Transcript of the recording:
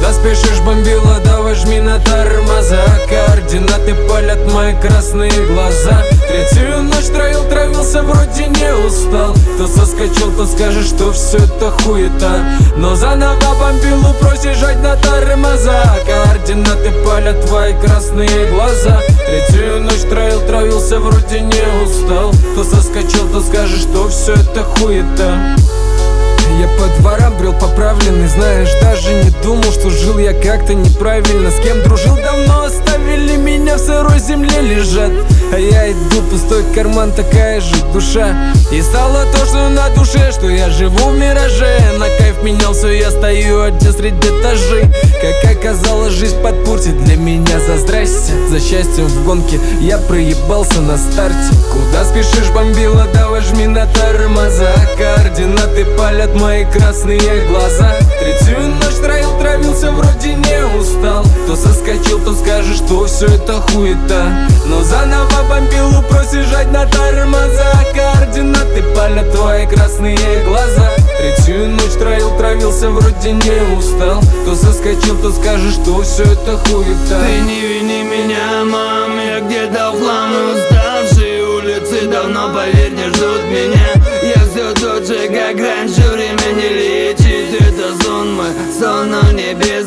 Куда спешишь, бомбила, давай жми на тормоза. Координаты палят мои красные глаза. Третью ночь травился, вроде не устал. То соскочил, то скажешь, что все это хуета. Но заново бомбилу просишь жать на тормоза. Координаты палят твои красные глаза. Третью ночь травился, вроде не устал. То соскочил, то скажешь, что все это хуета. Я по дворам брел поправленный, знаешь, даже не думал, что жил я как-то неправильно. С кем дружил давно, оставили меня в сырой земле лежат. А я иду, пустой карман, такая же душа. И стало то, что на душе, что я живу в мираже. На кайф менял все, я стою один среди этажей. Как оказалось, жизнь подпортит для меня за здрасте. За счастьем в гонке я проебался на старте. Куда спешишь, бомбила, давай жми на тормоза. Координаты палят мои красные глаза. Третью ночь травился, вроде не устал. То соскочил, то скажешь, что все это хуета. Но заново бомбилу просишь жать на тормоза. Координаты палят твои красные глаза. Третью ночь травился, вроде не устал. То соскочил, то скажешь, что все это хуета. Ты не вини меня, мам, я где-то в хлам. Уставшие улицы давно, поверь, не ждут меня. Я все тот же, как раньше, время не лечит. Это сон мой, сон, но не без